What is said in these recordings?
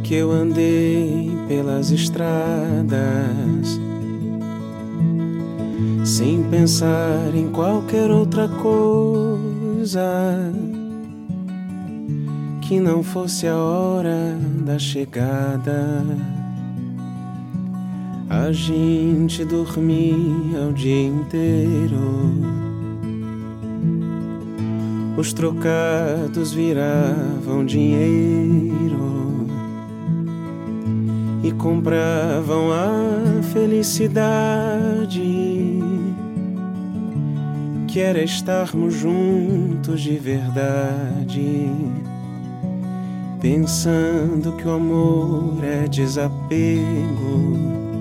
que eu andei pelas estradas sem pensar em qualquer outra coisa que não fosse a hora da chegada. A gente dormia o dia inteiro, os trocados viravam dinheiro e compravam a felicidade, que era estarmos juntos de verdade, pensando que o amor é desapego.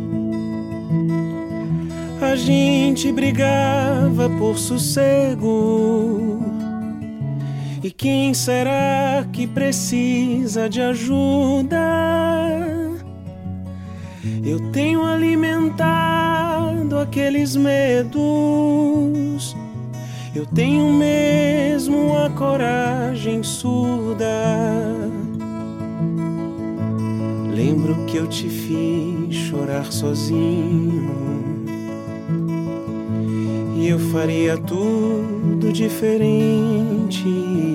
A gente brigava por sossego. E quem será que precisa de ajuda? Eu tenho alimentado aqueles medos. Eu tenho mesmo a coragem surda. Lembro que eu te fiz chorar sozinho, e eu faria tudo diferente.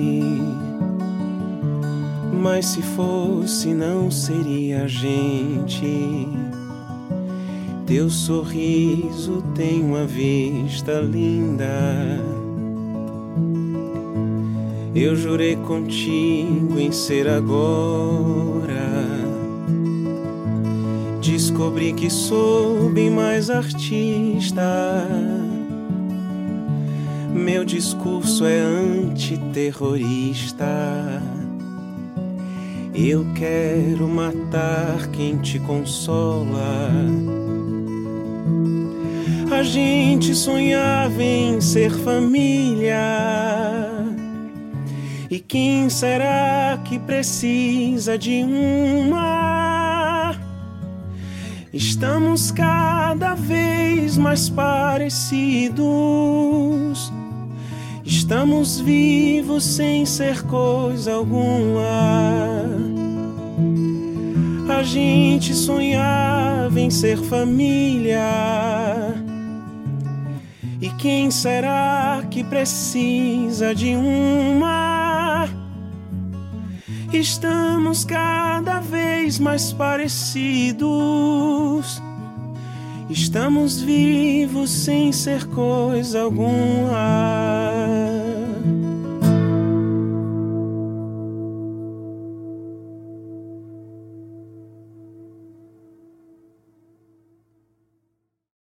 Mas se fosse, não seria a gente. Teu sorriso tem uma vista linda. Eu jurei contigo em ser agora. Descobri que sou bem mais artista. Meu discurso é antiterrorista. Eu quero matar quem te consola. A gente sonhava em ser família. E quem será que precisa de uma? Estamos cada vez mais parecidos. Estamos vivos sem ser coisa alguma. A gente sonhava em ser família. E quem será que precisa de uma? Estamos cada vez mais parecidos. Estamos vivos sem ser coisa alguma.